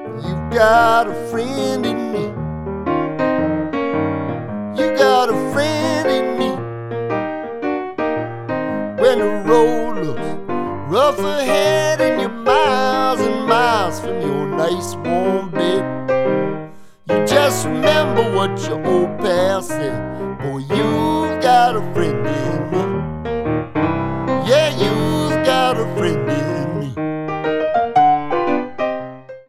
You've got a friend in me. You got a friend in me. When the road looks rough ahead and you're miles and miles from your nice warm bed, you just remember what your old pal said. Boy, you've got a friend in me.